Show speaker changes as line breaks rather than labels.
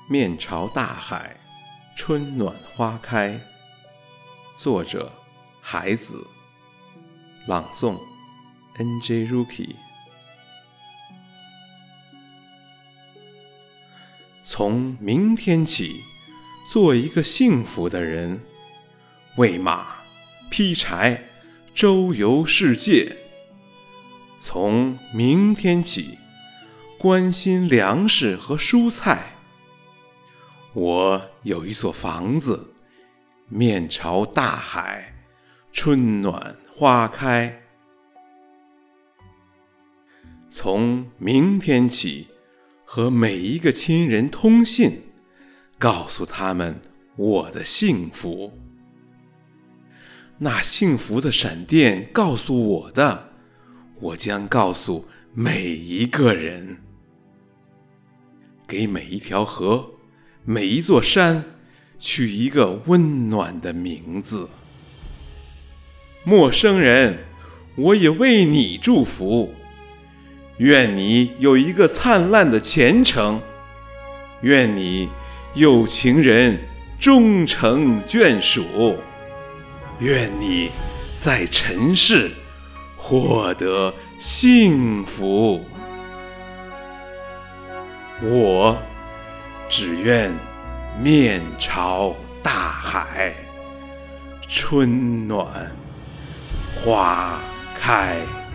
面朝大海，春暖花开。作者：海子，朗诵： NJ Rookie。 从明天起，做一个幸福的人，喂马、劈柴，周游世界。从明天起，关心粮食和蔬菜。我有一所房子，面朝大海，春暖花开。从明天起，和每一个亲人通信，告诉他们我的幸福。那幸福的闪电告诉我的，我将告诉每一个人。给每一条河，每一座山，取一个温暖的名字。陌生人，我也为你祝福。愿你有一个灿烂的前程，愿你有情人终成眷属，愿你在尘世获得幸福。我只愿面朝大海，春暖花开。